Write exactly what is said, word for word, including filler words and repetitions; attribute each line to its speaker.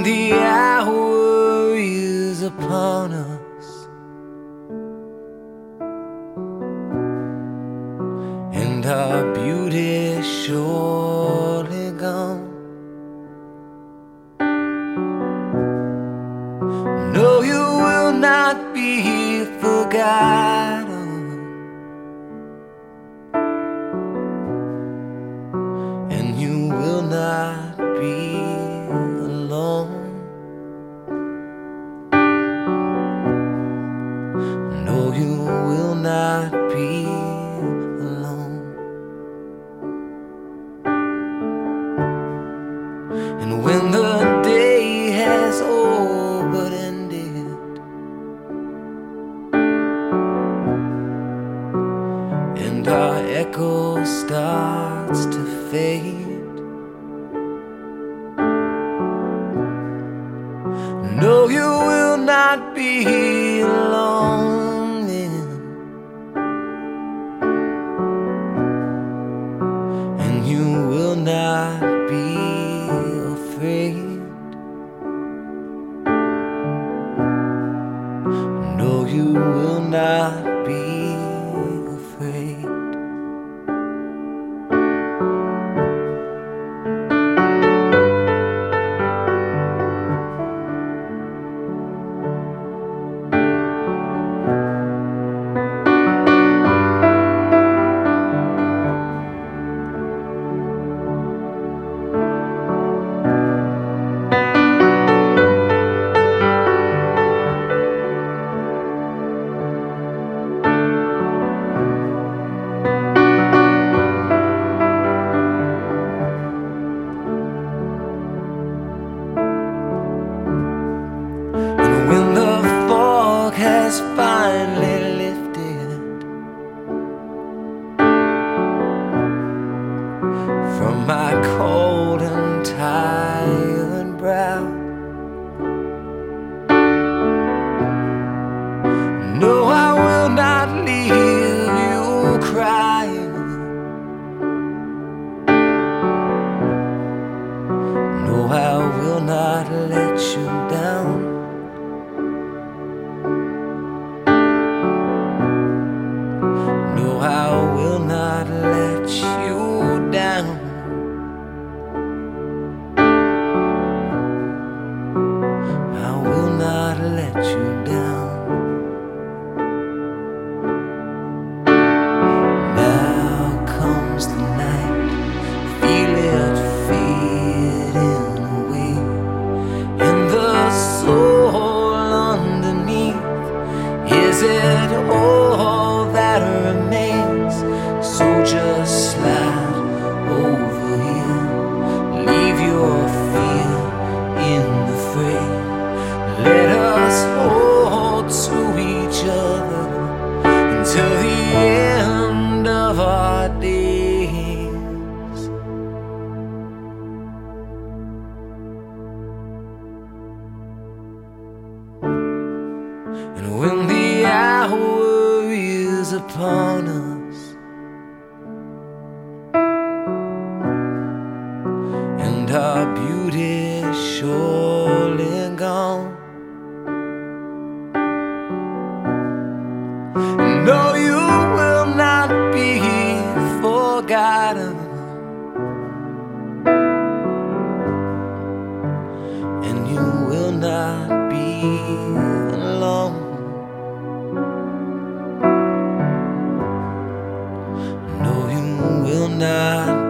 Speaker 1: the hour is upon us, and our beauty surely gone. No, you will not be forgotten, and you will not be alone. No, you will not be alone. And when the day has all but ended, and our echo starts to fade, no, you will not be alone then, and you will not be afraid. No, you will not be afraid. Has finally lifted from my cold and tired brow. No, I will not leave you crying. No, I will not let you down. I will not let you down. I will not let you down. Now comes the night, feel it fading away, and the soul underneath, is it all that remains? So just slide over here, leave your fear in the fray. Let us hold to each other until the end of our days. And when the hour is upon us, and our beauty surely gone, no, you will not be forgotten, and you will not be alone. No, you will not